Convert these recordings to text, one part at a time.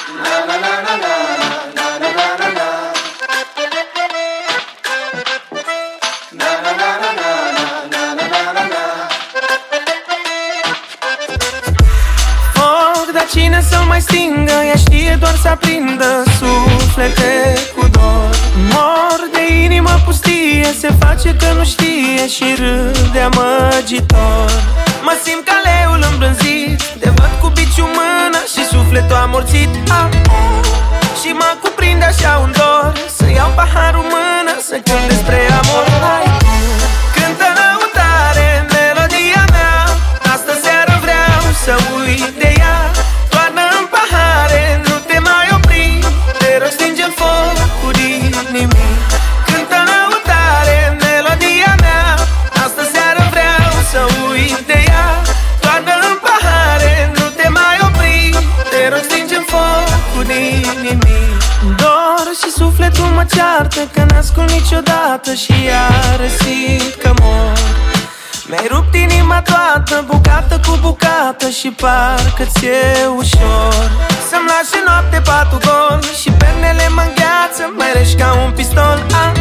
Cine să mai stingă, ea știe doar să aprindă suflete cu dor. Mor de inimă pustie, se face că nu știe și râde amăgitor. Mă simt ca leul îmbrânzit, te văd cu biciu mână și sufletul amorțit. Și mă cuprinde așa un dor, să iau paharul mână, să cânt despre amor. Hai, cântă lăutare melodia mea, astă seară vreau să uit de ea. Toarnă-n pahare, nu te mai opri, te rog stinge focul inimii. Cântă lăutare melodia mea, astă seară vreau să uit de ea. Toarnă-n pahare, nu te mai opri, te rog stinge focul inimii. Dor și sufletul mă ceartă că n-ascult niciodată și iar simt că mor. Mi-ai rupt inima toată, bucată cu bucată, și parcă ți-e ușor să-mi lași în noapte patul gol și pernele mă îngheață, mai reși ca un pistol.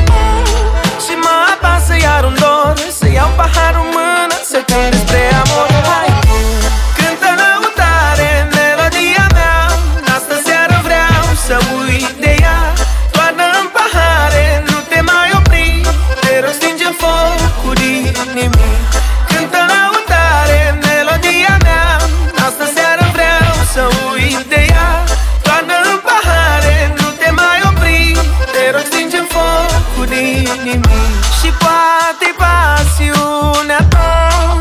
Și mă apasă iar un dor, să iau paharul în mână, să cânt despre amor. Hai, cântă lăutare melodia mea, astă seară vreau să uit de ea. Toarnă-n pahare, nu te mai opri, te rog stinge focul inimii. Cântă lăutare melodia mea, astă seară vreau să uit de ea. Toarnă-n pahare, nu te mai opri, te rog stinge focul inimii. Și poate pasiunea ta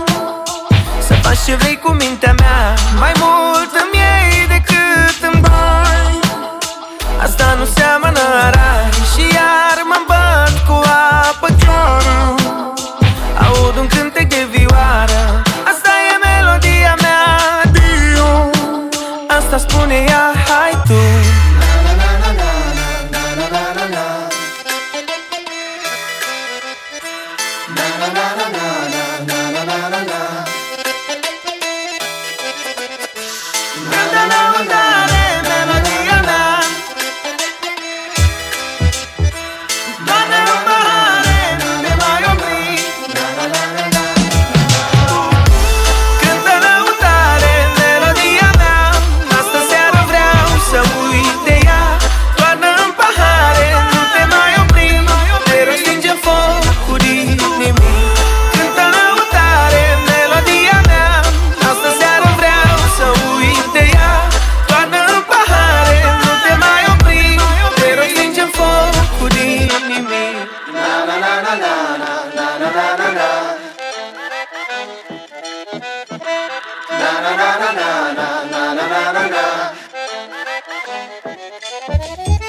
să faci ce vrei cu mintea mea, mai mult îmi iei decât îmi dai. Asta nu seamănă rai și iar mă îmbăt cu apă clară. Aud un cântec de vioară, asta e melodia mea, Dio. Asta spune ea, hai tu. Cântă lăutare melodia mea, doamne-n pahare, nu te mai opri. Cântă lăutare melodia mea, astă seară vreau să uit de ea. Toarnă-n pahare, nu te mai opri, te rog stinge focul inimii. Cântă lăutare melodia mea, astă seară vreau să uit de ea. Toarnă-n pahare, nu te mai opri, te rog stinge focul inimii. Na na na na na na na na na na. Na na na na na na na na na na.